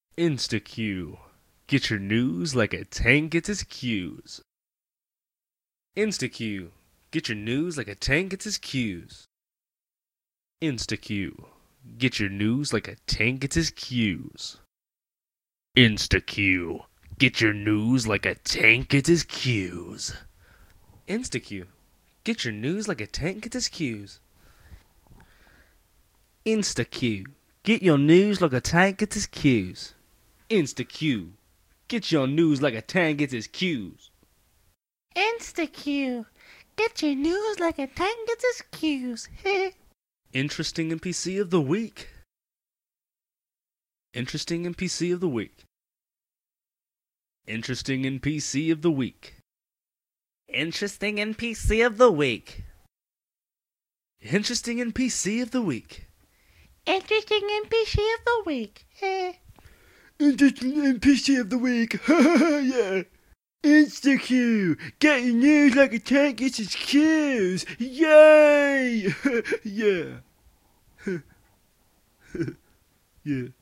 InstaQ. Get your news like a tank gets its cues. InstaQ. Get your news like a tank gets its cues. InstaQ. Get your news like a tank gets its cues. InstaQ. Get your news like a tank gets its cues. InstaQ. Get your news like a tank gets its cues. InstaQ. Get your news like a tank gets its cues. InstaQ. Get your news like a tank gets its cues. InstaQ. Get your news like a tank gets its cues. Interesting NPC of the week. Interesting NPC of the week. Interesting NPC of the week. Interesting NPC of the week. Interesting NPC of the week. Interesting NPC of the week. Interesting NPC of the week. Yeah. InstaQ. Get your news like a tank gets its cues. Yay! Yeah. Yeah.